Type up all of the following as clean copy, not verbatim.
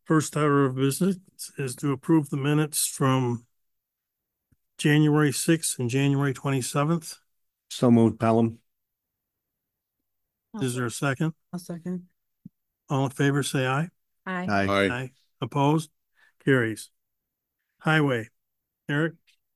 First order of business is to approve the minutes from January 6th and January 27th. So moved, Pelham. Is there a second? I'll second. All in favor, say aye. Aye. Aye. Opposed? Carries. Highway. Eric,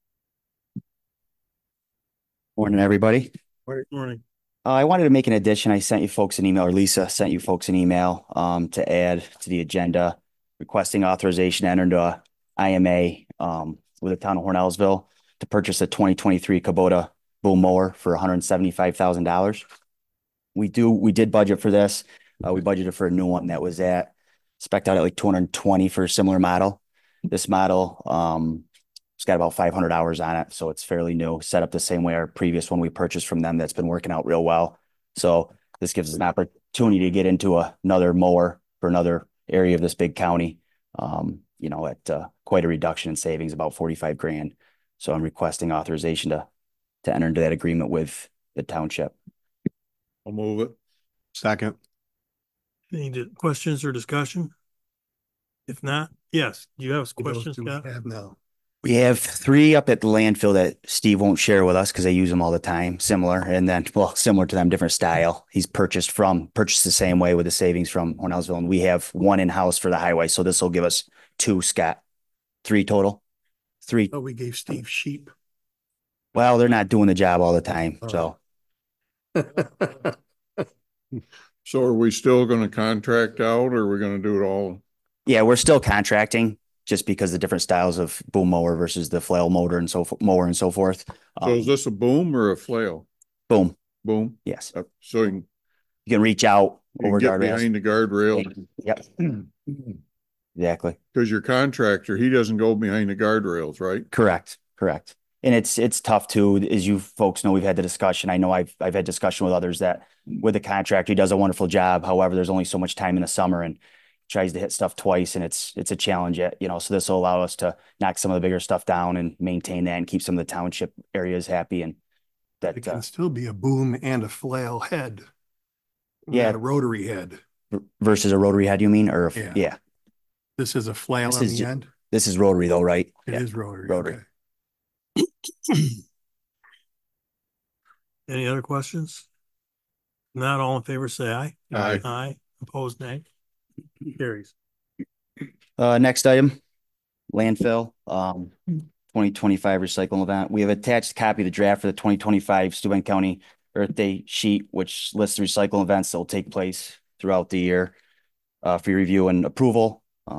Morning, everybody. morning. I wanted to make an addition. I sent you folks an email, or Lisa sent you folks an email to add to the agenda, requesting authorization to enter into a IMA with the town of Hornellsville to purchase a 2023 Kubota boom mower for $175,000. We did budget for this. We budgeted for a new one that was spec'd out at like 220 for a similar model. This model, it's got about 500 hours on it, so it's fairly new, set up the same way our previous one we purchased from them that's been working out real well. So this gives us an opportunity to get into another mower for another area of this big county, at quite a reduction in savings, about 45 grand. So I'm requesting authorization to enter into that agreement with the township. I'll move it. Second. Any questions or discussion? If not, yes. Do you have questions, Scott? No. We have 3 up at the landfill that Steve won't share with us because they use them all the time. Similar. And then, similar to them, different style. He's purchased the same way with the savings from Hornellsville. And we have 1 in-house for the highway. So this will give us 2, Scott. 3 total. 3. Oh, we gave Steve sheep. Well, they're not doing the job all the time. So So are we still going to contract out, or are we going to do it all? yeah, we're still contracting just because the different styles of boom mower versus the flail motor and mower and so forth. So is this a boom or a flail? Boom. Boom. Yes. So You can reach out you over can get guardrails. behind the guardrail. Yep. Exactly. Because your contractor, he doesn't go behind the guardrails, right? Correct. And it's tough too, as you folks know, we've had the discussion. I know I've had discussion with others that with the contractor, he does a wonderful job. However, there's only so much time in the summer and tries to hit stuff twice, and it's a challenge. So this will allow us to knock some of the bigger stuff down and maintain that and keep some of the township areas happy. And that It can still be a boom and a flail head. Yeah. Not a rotary head. versus a rotary head, you mean? Or Yeah. yeah. This is a flail This on is the end. This is rotary though, right? It is rotary. Rotary. Okay. Any other questions? Not all in favor, say aye. Aye. Aye. Opposed, nay. Carries. Next item, landfill, 2025 recycling event. We have attached a copy of the draft for the 2025 Steuben County Earth Day sheet, which lists the recycling events that will take place throughout the year for your review and approval.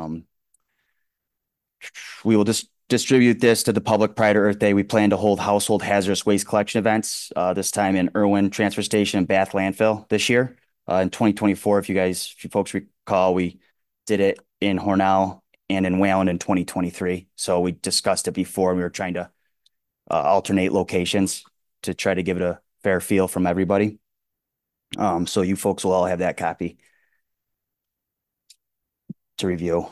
We will just distribute this to the public prior to Earth Day. We plan to hold household hazardous waste collection events, this time in Irwin Transfer Station and Bath Landfill this year. In 2024, if you folks recall, we did it in Hornell and in Wayland in 2023. So we discussed it before, and we were trying to alternate locations to try to give it a fair feel from everybody. So you folks will all have that copy to review.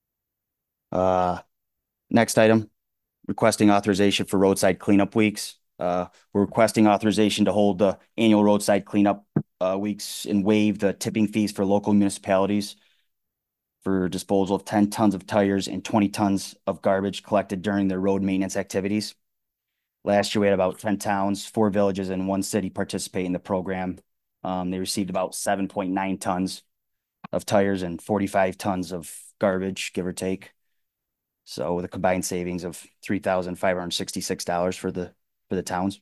Next item, requesting authorization for roadside cleanup weeks. We're requesting authorization to hold the annual roadside cleanup weeks and waive the tipping fees for local municipalities for disposal of 10 tons of tires and 20 tons of garbage collected during their road maintenance activities. Last year, we had about 10 towns, 4 villages, and 1 city participate in the program. They received about 7.9 tons of tires and 45 tons of garbage, give or take. So with a combined savings of $3,566 for the towns.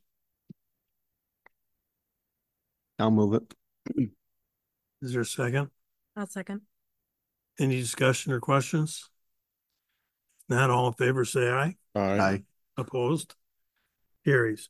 I'll move it. Is there a second? I'll second. Any discussion or questions? Not all in favor, say aye. Aye. Opposed? Carries.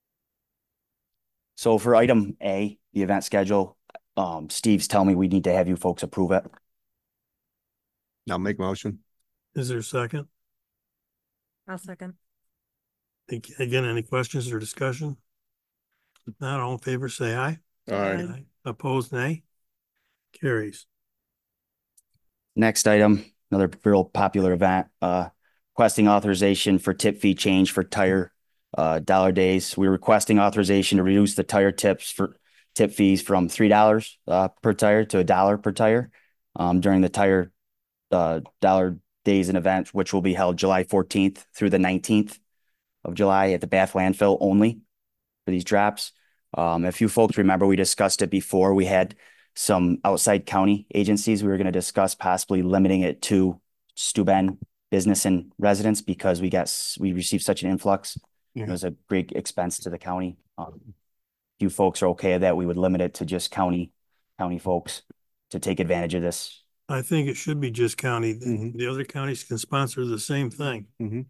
So for item A, the event schedule, Steve's telling me we need to have you folks approve it. I'll make motion. Is there a second? I'll second. Again, any questions or discussion? If not all in favor, say aye. Aye. Opposed, nay. Carries. Next item, another real popular event, requesting authorization for tip fee change for tire dollar days. We're requesting authorization to reduce the tire tip fees from $3 per tire to $1 per tire during the tire Dollar Days and event, which will be held July 14th through the 19th of July at the Bath landfill only for these drops. If you folks remember, we discussed it before. We had some outside county agencies. We were going to discuss possibly limiting it to Steuben business and residents because we received such an influx. It Yeah. was a great expense to the county. You folks are okay with that, we would limit it to just county folks to take advantage of this. I think it should be just county. Mhm. The other counties can sponsor the same thing.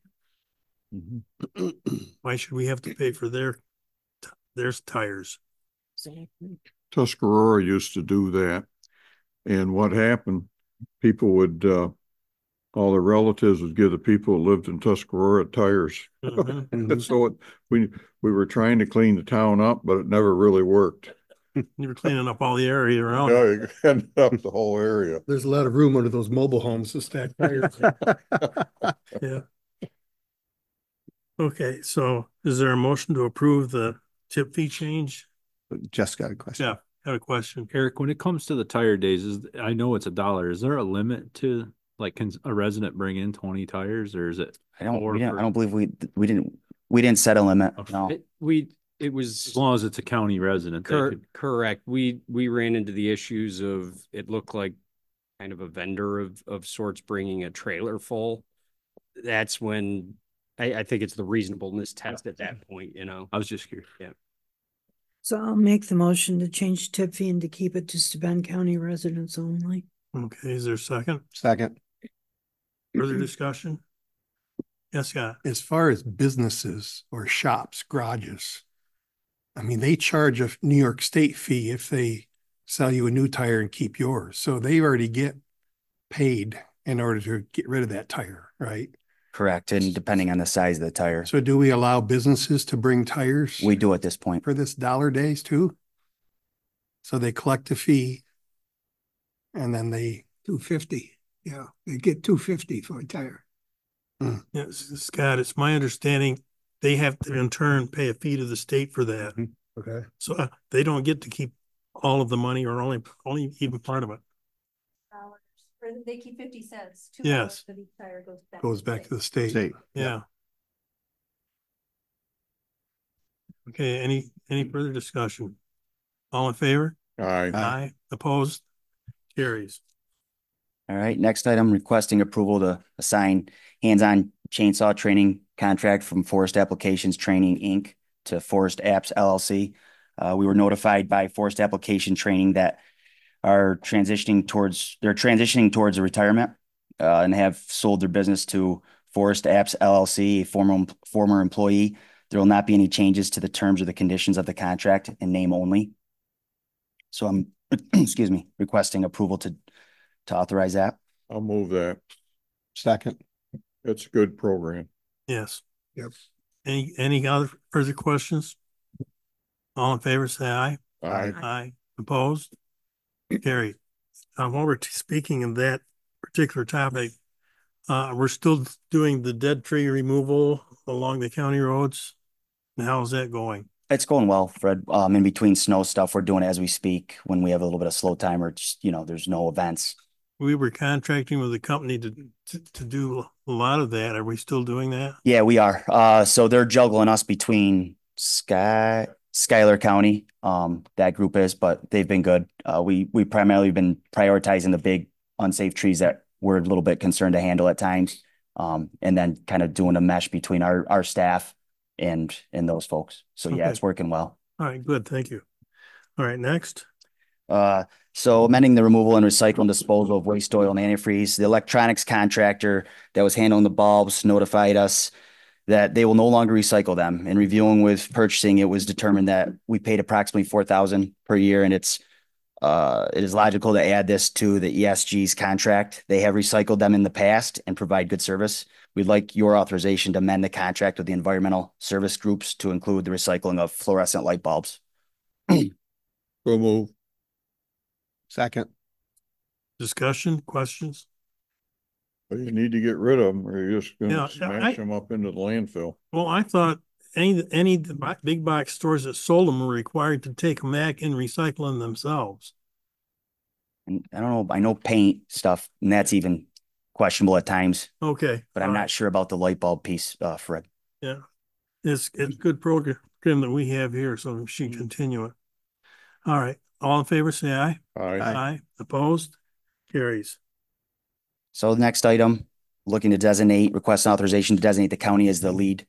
Why should we have to pay for their tires? Tuscarora used to do that. And what happened, people would, all the relatives would give the people who lived in Tuscarora tires. Mhm. And so we were trying to clean the town up, but it never really worked. You were cleaning up all the area around. Yeah, you ended up the whole area. There's a lot of room under those mobile homes to stack tires. Yeah. Okay, so is there a motion to approve the tip fee change? Jeff's got a question. Yeah, have a question. Eric, when it comes to the tire days, I know it's $1. Is there a limit to, like, can a resident bring in 20 tires, or is it? I don't, Or we didn't, I for- don't believe we didn't set a limit, Okay. no. It was As long as it's a county resident, they could- correct. We ran into the issues of, it looked like kind of a vendor of sorts bringing a trailer full. That's when I think it's the reasonableness test at that point, you know? I was just curious. So I'll make the motion to change tip fee and to keep it to Steuben County residents only. Okay, is there a second? Second. Further discussion? Yes, Scott. As far as businesses or shops, garages, I mean, they charge a New York State fee if they sell you a new tire and keep yours. So they already get paid in order to get rid of that tire, right? Correct, and depending on the size of the tire, So do we allow businesses to bring tires we do at this point. for this dollar days too? So they collect a fee and then they $2.50. Yeah, they get $2.50 for a tire. Yes, Scott, it's my understanding they have to in turn pay a fee to the state for that. Okay. So they don't get to keep all of the money or only even part of it. Or they keep 50 cents. $2 Yes. for each tire Goes back to the state. State. Yeah. Okay, any further discussion? All in favor? Aye. Aye. Opposed? Carries. All right, next item, requesting approval to assign hands-on chainsaw training contract from Forest Applications Training, Inc. to Forest Apps LLC. We were notified by Forest Application Training that they're transitioning towards a retirement and have sold their business to Forest Apps LLC, a former employee. There will not be any changes to the terms or the conditions of the contract in name only. So I'm, excuse me, requesting approval to authorize that. I'll move that. Second. It's a good program. Yes. Yep. Any other further questions? All in favor, say aye. Aye. Aye. Opposed? Carried. While we're speaking of that particular topic, we're still doing the dead tree removal along the county roads. And how's that going? It's going well, Fred. In between snow stuff, we're doing it as we speak when we have a little bit of slow time or just, there's no events. We were contracting with a company to do a lot of that. Are we still doing that? Yeah, we are. So they're juggling us between Schuyler County, that group is, but they've been good. We primarily been prioritizing the big unsafe trees that we're a little bit concerned to handle at times. And then kind of doing a mesh between our staff and those folks. So yeah, Okay. it's working well. All right, good. Thank you. All right, next. So amending the removal and recycle and disposal of waste oil and antifreeze, the electronics contractor that was handling the bulbs notified us that they will no longer recycle them. In reviewing with purchasing, it was determined that we paid approximately $4,000 per year, and it is logical to add this to the ESG's contract. They have recycled them in the past and provide good service. We'd like your authorization to amend the contract with the environmental service groups to include the recycling of fluorescent light bulbs. So move. Second. Discussion, questions? Well, you need to get rid of them or you're just Yeah, gonna smash them up into the landfill. Well, I thought any of the big box stores that sold them were required to take them back and recycle them themselves. And I don't know, I know paint stuff, and that's even questionable at times, Okay. but I'm all not right. sure about the light bulb piece, Fred. Yeah. It's good program that we have here, so we should continue it. All right. All in favor, say aye. Aye. Aye. Opposed? Carries. So the next item, looking to request authorization to designate the county as the lead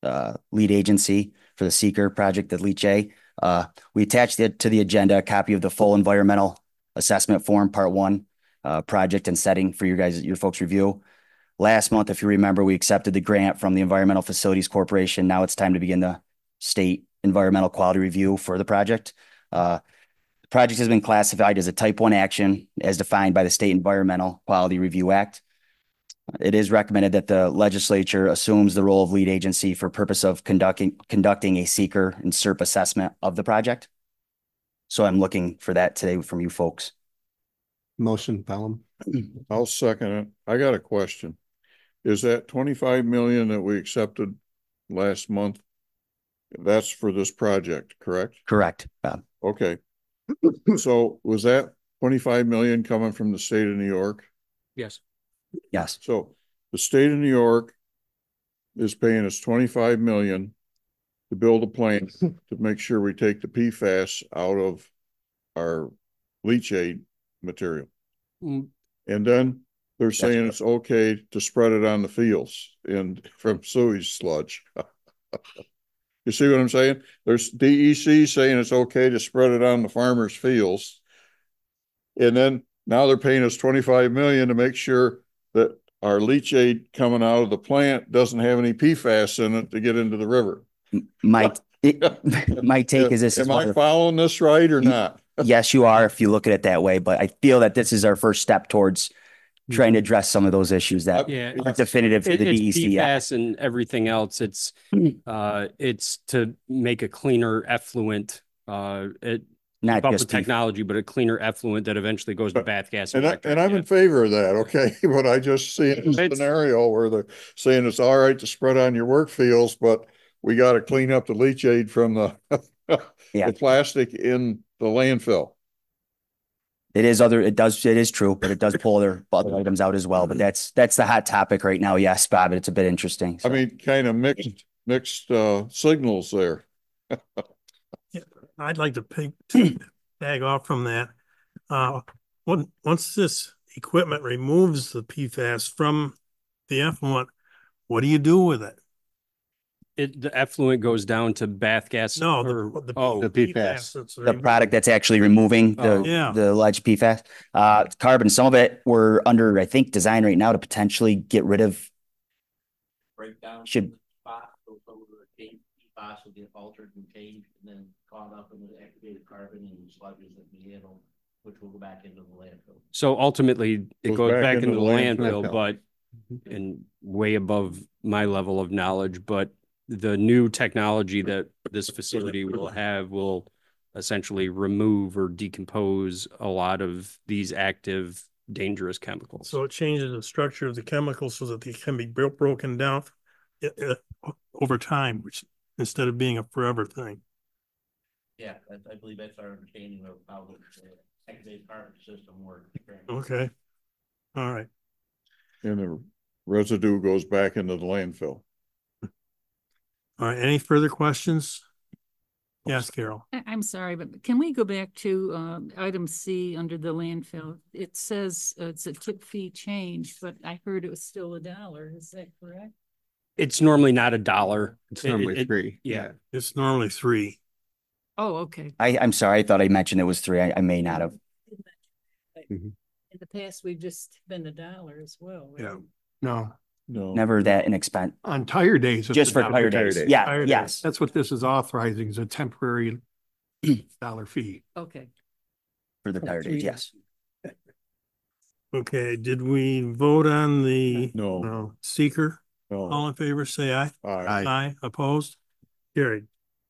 agency for the seeker project, the Leach A. We attached it to the agenda, a copy of the full environmental assessment form, part 1, project and setting for your folks' review. Last month, if you remember, we accepted the grant from the Environmental Facilities Corporation. Now it's time to begin the state environmental quality review for the project. The project has been classified as a type 1 action as defined by the State Environmental Quality Review Act. It is recommended that the legislature assumes the role of lead agency for purpose of conducting a seeker and SERP assessment of the project. So I'm looking for that today from you folks. Motion, Pelham. I'll second it. I got a question. Is that 25 million that we accepted last month? That's for this project, correct? Correct, Bob. Okay. So was that 25 million coming from the state of New York? Yes. Yes. So the state of New York is paying us 25 million to build a plant to make sure we take the PFAS out of our leachate material. Mm. And then they're saying it's okay to spread it on the fields from sewage sludge. You see what I'm saying? There's DEC saying it's okay to spread it on the farmers' fields. And then now they're paying us 25 million to make sure that our leachate coming out of the plant doesn't have any PFAS in it to get into the river. My take is this. Am I following this right or not? Yes, you are, if you look at it that way, but I feel that this is our first step towards trying to address some of those issues that aren't definitive to the It's DEC. PFAS and everything else. It's to make a cleaner effluent, Not about just the technology, but a cleaner effluent that eventually goes to bath gas. And I'm in favor of that, okay? But I just see a scenario where they're saying it's all right to spread on your work fields, but we got to clean up the leachate from the plastic in the landfill. It is true, but it does pull other items out as well. But that's the hot topic right now. Yes, Bob, it's a bit interesting. So. I mean, kind of mixed signals there. Yeah, I'd like to tag off from that. Once this equipment removes the PFAS from the effluent, what do you do with it? The effluent goes down to bath gas. No, the PFAS. The product that's actually removing the alleged PFAS, carbon. Some of it we're under, I think, design right now to potentially get rid of. Breakdown. Should. PFAS will get altered and changed and then caught up in the activated carbon and sludges that we handle, which will go back into the landfill. So ultimately, it goes back into the landfill, but and way above my level of knowledge, but the new technology that this facility will have will essentially remove or decompose a lot of these active, dangerous chemicals. So it changes the structure of the chemicals so that they can be broken down over time, which instead of being a forever thing. Yeah, I believe that's our understanding of how the activated carbon system works. Okay. All right. And the residue goes back into the landfill. All right. Any further questions? Yes, Carol. I'm sorry, but can we go back to item C under the landfill? It says it's a tip fee change, but I heard it was still $1. Is that correct? It's normally not $1. It's normally $3. Yeah. It's normally $3. Oh, okay. I'm sorry. I thought I mentioned it was $3. I may not have. In the past, we've just been $1 as well. Right? Yeah. No. Never that inexpensive. On tire days. it's Just for $1. tire days. Yeah. Tire yes. days. That's what this is authorizing, is a temporary dollar fee. Okay. For the tire days. Yes. Okay. Did we vote on the No. seeker? No. All in favor, say aye. Aye. Aye. Opposed? Carried.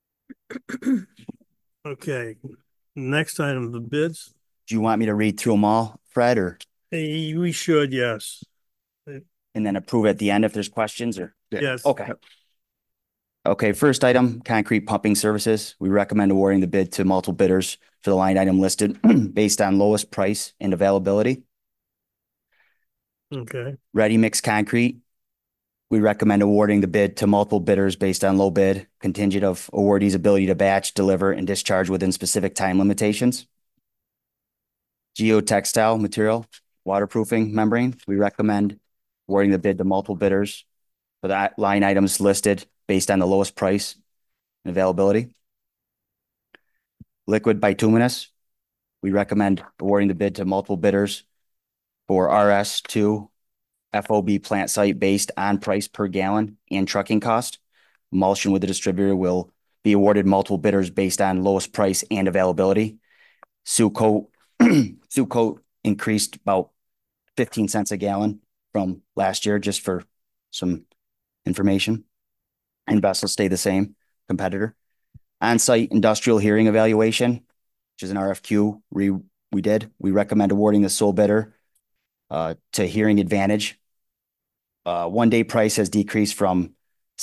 Okay. Next item, the bids. Do you want me to read through them all, Fred, or? Hey, we should, yes. And then approve at the end if there's questions or? Yes. Okay. Okay, first item, concrete pumping services. We recommend awarding the bid to multiple bidders for the line item listed based on lowest price and availability. Okay, Ready mix concrete. We recommend awarding the bid to multiple bidders based on low bid, contingent of awardee's ability to batch, deliver, and discharge within specific time limitations. Geotextile material, waterproofing membrane. We recommend awarding the bid to multiple bidders for the line items listed based on the lowest price and availability. Liquid bituminous. We recommend awarding the bid to multiple bidders for RS2 FOB plant site based on price per gallon and trucking cost. Emulsion with the distributor will be awarded multiple bidders based on lowest price and availability. Sucoat increased about 15 cents a gallon from last year, just for some information. And Vessel stay the same, competitor. On-site industrial hearing evaluation, which is an RFQ we did. We recommend awarding the sole bidder to Hearing Advantage. 1 day price has decreased from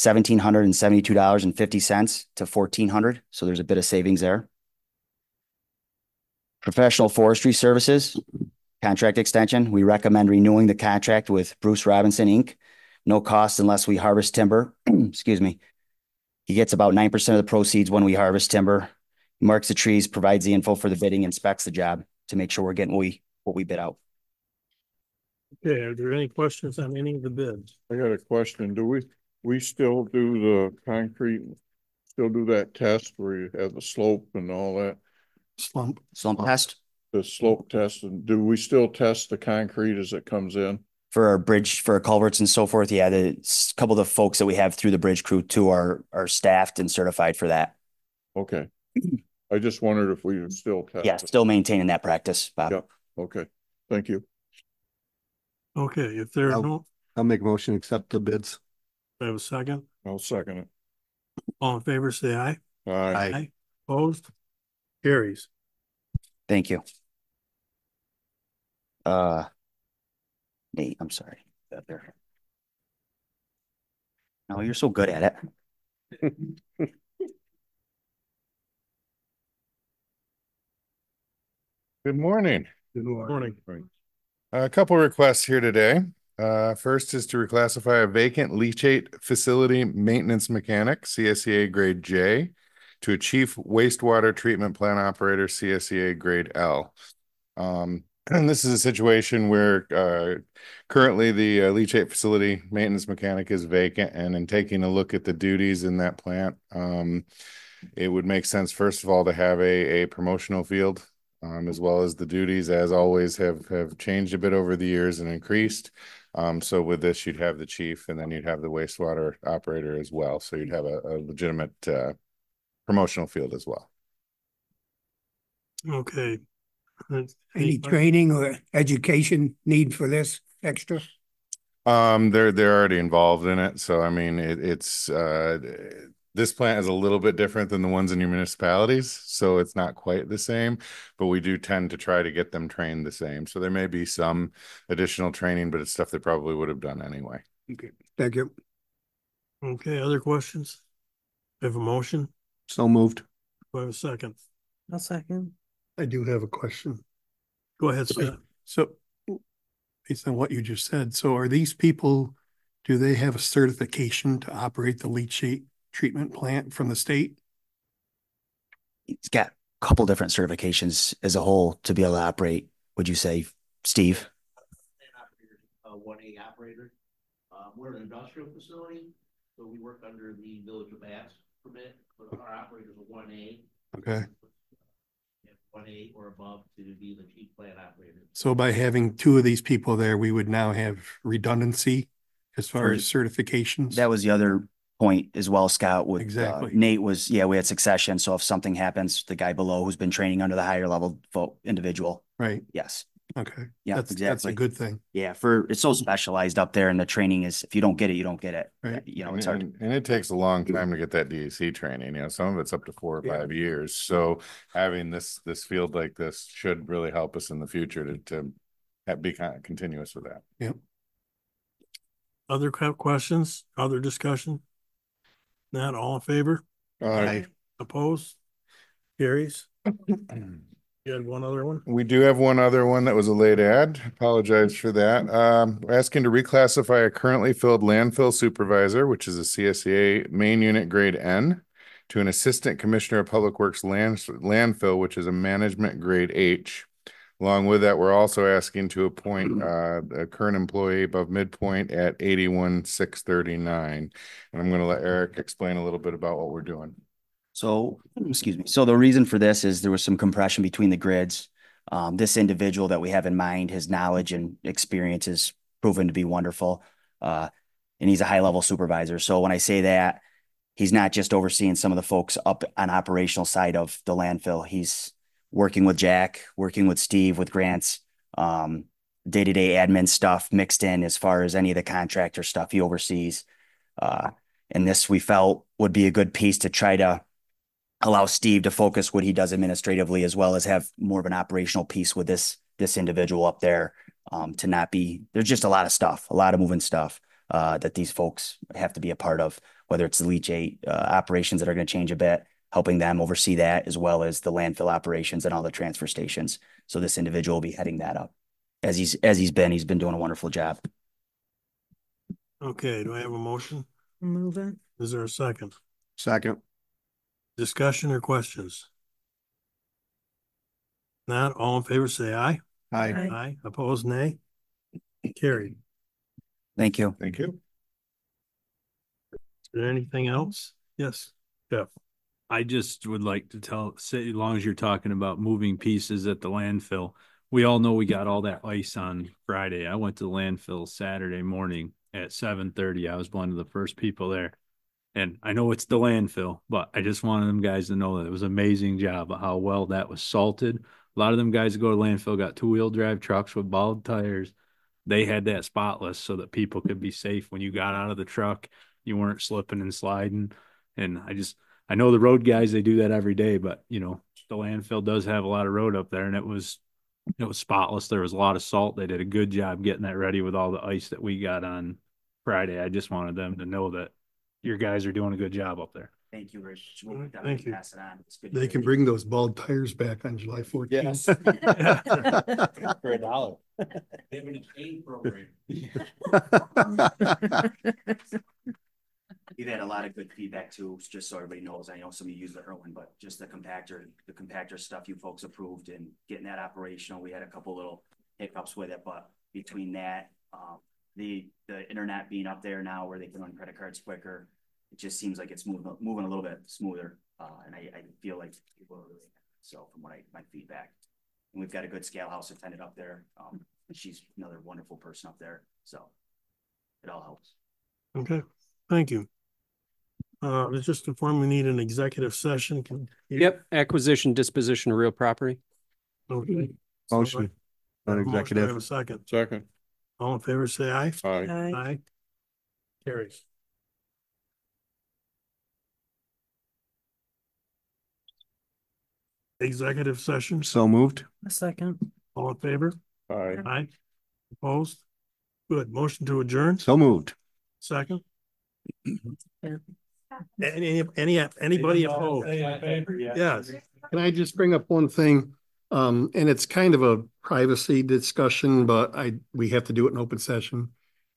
$1,772.50 to $1,400. So there's a bit of savings there. Professional forestry services, contract extension. We recommend renewing the contract with Bruce Robinson, Inc. No cost unless we harvest timber. Excuse me. He gets about 9% of the proceeds when we harvest timber. He marks the trees, provides the info for the bidding, inspects the job to make sure we're getting what we bid out. okay, are there any questions on any of the bids? I got a question. Do we still do the concrete, still do that test where you have the slope and all that? Slump. Slump test The slope test, and do we still test the concrete as it comes in? for our bridge, for our culverts and so forth. Yeah, a couple of the folks that we have through the bridge crew too are staffed and certified for that. Okay. I just wondered if we would still test. Yeah, still maintaining that practice, Bob. Yep. Okay. Thank you. Okay, if there are no, I'll make a motion, to accept the bids. I have a second. I'll second it. All in favor, say aye. Aye. Opposed? Carries. Thank you. Nate, I'm sorry. There. No, you're so good at it. Good morning. Good morning. A couple requests here today. First is to reclassify a vacant leachate facility maintenance mechanic, CSEA grade J, to a chief wastewater treatment plant operator, CSEA grade L. And this is a situation where currently the leachate facility maintenance mechanic is vacant, and in taking a look at the duties in that plant, it would make sense, first of all, to have a promotional field, as well as the duties, as always, have changed a bit over the years and increased. So with this, you'd have the chief, and then you'd have the wastewater operator as well. So you'd have a legitimate promotional field as well. Okay. Any training or education need for this extra? They're already involved in it. So I mean, this plant is a little bit different than the ones in your municipalities, so it's not quite the same, but we do tend to try to get them trained the same. So there may be some additional training, but it's stuff they probably would have done anyway. Okay, thank you. Okay, other questions? Have a motion? So moved. Do I have a second? I'll second. I do have a question. Go ahead, Scott. So based on what you just said, so are these people, do they have a certification to operate the leachate treatment plant from the state? It's got a couple different certifications as a whole to be able to operate. Would you say, Steve? 1A operator. We're an industrial facility, so we work under the Village of Bass permit, but our operators are 1A. Okay. 1A or above to be the chief plant operator. So by having two of these people there, we would now have redundancy as far as certifications? That was the other point as well, Scott. With Exactly. Nate was, yeah, we had succession. So if something happens, the guy below who's been training under the higher level individual. Right. Yes. Okay. Yeah, That's exactly. a good thing. Yeah, it's so specialized up there, and the training is, if you don't get it, you don't get it. Right. You know, it's hard. And it takes a long time to get that DEC training. You know, some of it's up to 4 or 5 years. So having this field like this should really help us in the future to be kind of continuous with that. Yep. Other questions? Other discussion? Not all in favor? Aye. Opposed? Carries. You had one other one? We do have one other one that was a late ad. Apologize for that. We're asking to reclassify a currently filled landfill supervisor, which is a CSEA main unit grade N, to an assistant commissioner of public works landfill, which is a management grade H. Along with that, we're also asking to appoint a current employee above midpoint at 81,639. And I'm going to let Eric explain a little bit about what we're doing. So, excuse me. So the reason for this is there was some compression between the grids. This individual that we have in mind, his knowledge and experience is proven to be wonderful. And he's a high-level supervisor. So when I say that, he's not just overseeing some of the folks up on operational side of the landfill. He's working with Jack, working with Steve, with grants, day-to-day admin stuff mixed in as far as any of the contractor stuff he oversees. And this we felt would be a good piece to try to allow Steve to focus what he does administratively, as well as have more of an operational piece with this individual up there, to not be, there's just a lot of stuff, a lot of moving stuff that these folks have to be a part of, whether it's the leachate operations that are going to change a bit, helping them oversee that, as well as the landfill operations and all the transfer stations. So this individual will be heading that up as he's been doing a wonderful job. Okay, do I have a motion? Move it. Is there a second? Second. Discussion or questions? Not all in favor, say aye. Aye. Aye. Opposed, nay. Carried. Thank you. Thank you. Is there anything else? Yes, Jeff. I just would like to say, as long as you're talking about moving pieces at the landfill, we all know we got all that ice on Friday. I went to the landfill Saturday morning at 7:30. I was one of the first people there. And I know it's the landfill, but I just wanted them guys to know that it was an amazing job of how well that was salted. A lot of them guys that go to landfill got 2-wheel drive trucks with bald tires. They had that spotless so that people could be safe when you got out of the truck. You weren't slipping and sliding. And I know the road guys, they do that every day, but you know, the landfill does have a lot of road up there, and it was spotless. There was a lot of salt. They did a good job getting that ready with all the ice that we got on Friday. I just wanted them to know that your guys are doing a good job up there. Thank you, Rich. Thank you. Pass it on. It's good. They can bring those bald tires back on July 14th. Yes. For $1. They have an aid program. We've had a lot of good feedback too, just so everybody knows. I know some of you use the Irwin, but just the compactor stuff you folks approved and getting that operational. We had a couple little hiccups with it, but between that, the internet being up there now where they can run credit cards quicker, it just seems like it's moving a little bit smoother. And I feel like people are really happy. So from my feedback, and we've got a good scale house attendant up there. And she's another wonderful person up there. So it all helps. Okay, thank you. It's just informed we need an executive session. Yep, acquisition, disposition of real property. Okay. Motion. Motion, Non-executive. I have a second. Second. All in favor, say aye. Aye. Aye. Carries. Executive session. So moved. A second. All in favor? Aye. Aye. Opposed? Good. Motion to adjourn. So moved. Second. Anybody opposed? Yes. Can I just bring up one thing? And it's kind of a privacy discussion, but we have to do it in open session.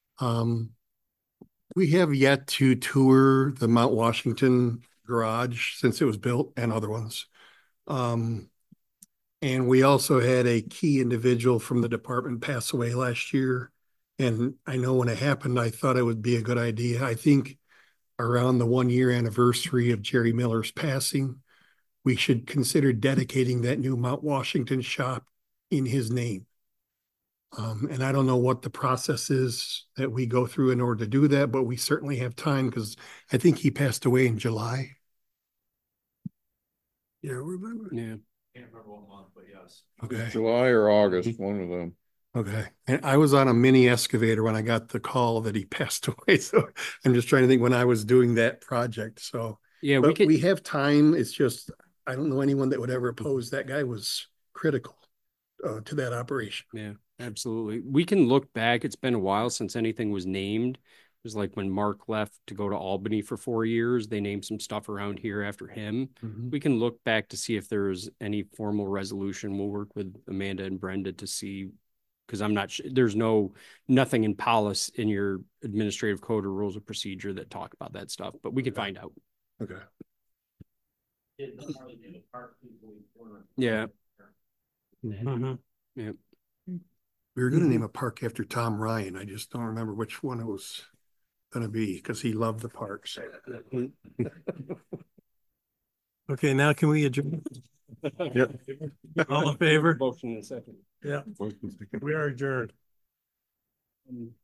We have yet to tour the Mount Washington garage since it was built, and other ones. And we also had a key individual from the department pass away last year. And I know when it happened, I thought it would be a good idea. I think around the 1-year anniversary of Jerry Miller's passing, we should consider dedicating that new Mount Washington shop in his name. And I don't know what the process is that we go through in order to do that, but we certainly have time because I think he passed away in July. Yeah, remember? Yeah. Can't remember what month, but yes. Okay. July or August, one of them. Okay. And I was on a mini excavator when I got the call that he passed away. So I'm just trying to think when I was doing that project. So Yeah, but we have time. It's just, I don't know anyone that would ever oppose. That guy was critical to that operation. Yeah, absolutely. We can look back. It's been a while since anything was named, It's like when Mark left to go to Albany for 4 years, they named some stuff around here after him. We can look back to see if there's any formal resolution. We'll work with Amanda and Brenda to see, because I'm not sure, there's nothing in policy in your administrative code or rules of procedure that talk about that stuff, but we can find out. Okay. Yeah. Mhm. Yeah. We were gonna name a park after Tom Ryan. I just don't remember which one it was gonna be, because he loved the parks. Okay, now can we adjourn? Yep. All in favor? Motion in a second. Yeah, we are adjourned.